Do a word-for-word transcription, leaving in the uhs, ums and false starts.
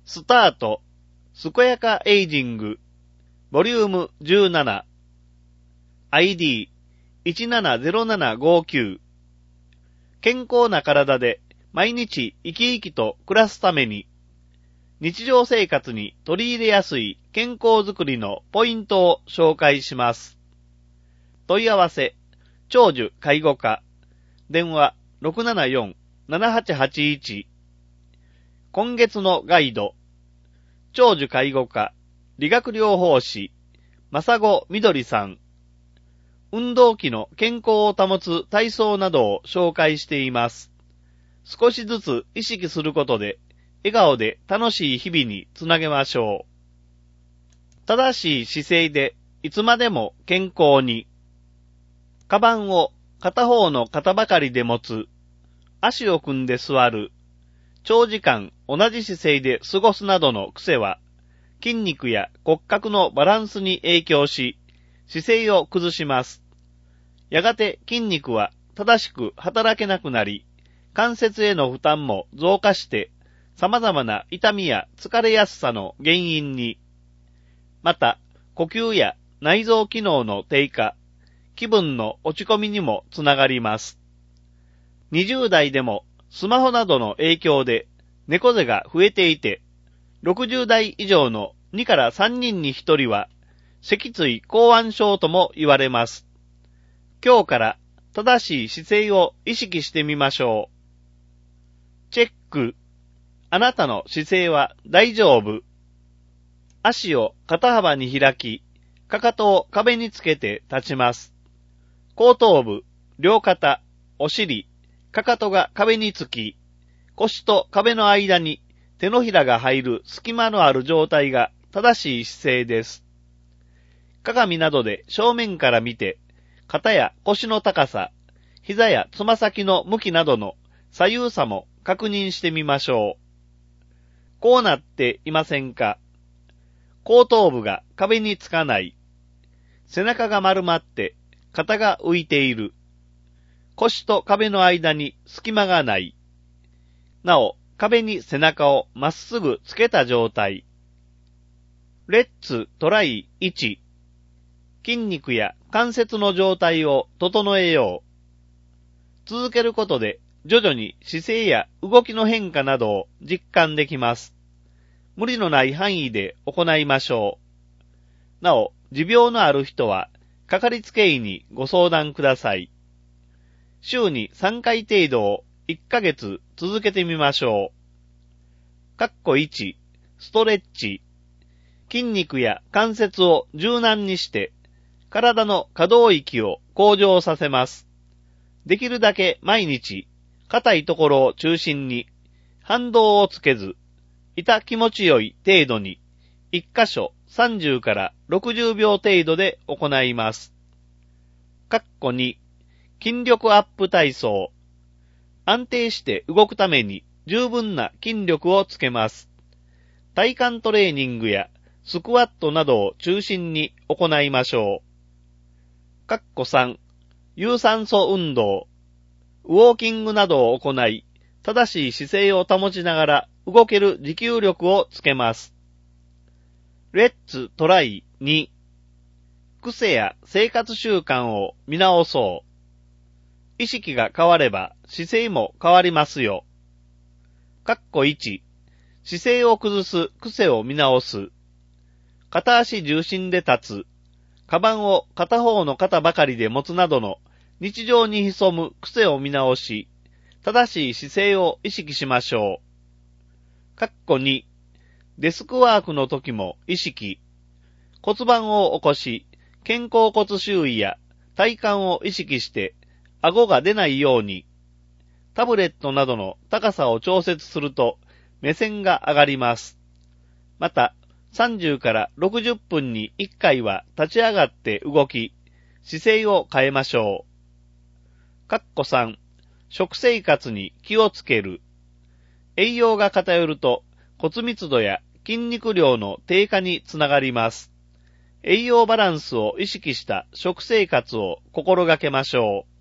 スタート、健やかエイジング、ボリュームじゅうなな、アイディーいちななゼロななごきゅう、健康な体で毎日生き生きと暮らすために、日常生活に取り入れやすい健康づくりのポイントを紹介します。問い合わせ、長寿介護課、電話 ろくななよん ななはちはちいち。今月のガイド、長寿介護課、理学療法士、正子みどりさん。運動器の健康を保つ体操などを紹介しています。少しずつ意識することで、笑顔で楽しい日々につなげましょう。正しい姿勢でいつまでも健康に。カバンを片方の肩ばかりで持つ。足を組んで座る。長時間同じ姿勢で過ごすなどの癖は、筋肉や骨格のバランスに影響し、姿勢を崩します。やがて筋肉は正しく働けなくなり、関節への負担も増加して、様々な痛みや疲れやすさの原因に。また、呼吸や内臓機能の低下、気分の落ち込みにもつながります。にじゅう代でもスマホなどの影響で猫背が増えていて、ろくじゅう代以上のにからさんにんにひとりは、脊椎後腕症とも言われます。今日から正しい姿勢を意識してみましょう。チェック。あなたの姿勢は大丈夫。足を肩幅に開き、かかとを壁につけて立ちます。後頭部、両肩、お尻、かかとが壁につき、腰と壁の間に手のひらが入る隙間のある状態が正しい姿勢です。鏡などで正面から見て、肩や腰の高さ、膝やつま先の向きなどの左右差も確認してみましょう。こうなっていませんか？後頭部が壁につかない。背中が丸まって肩が浮いている。腰と壁の間に隙間がない。なお、壁に背中をまっすぐつけた状態。レッツトライいち。筋肉や関節の状態を整えよう。続けることで徐々に姿勢や動きの変化などを実感できます。無理のない範囲で行いましょう。なお、持病のある人はかかりつけ医にご相談ください。週にさんかい程度をいっかげつ続けてみましょう。かっこいち、ストレッチ。筋肉や関節を柔軟にして、体の可動域を向上させます。できるだけ毎日、硬いところを中心に、反動をつけず、痛気持ちよい程度に、いっかしょさんじゅうからろくじゅうびょう程度で行います。かっこに、筋力アップ体操。安定して動くために十分な筋力をつけます。体幹トレーニングやスクワットなどを中心に行いましょう。かっこさん、有酸素運動。ウォーキングなどを行い、正しい姿勢を保ちながら動ける持久力をつけます。レッツトライに。癖や生活習慣を見直そう。意識が変われば姿勢も変わりますよ。かっこいち、姿勢を崩す癖を見直す。片足重心で立つ。カバンを片方の肩ばかりで持つなどの日常に潜む癖を見直し、正しい姿勢を意識しましょう。かっこに、デスクワークの時も意識。骨盤を起こし、肩甲骨周囲や体幹を意識して顎が出ないように、タブレットなどの高さを調節すると目線が上がります。また、さんじゅうからろくじゅっぷんにいっかいは立ち上がって動き、姿勢を変えましょう。かっこさん、食生活に気をつける。栄養が偏ると骨密度や筋肉量の低下につながります。栄養バランスを意識した食生活を心がけましょう。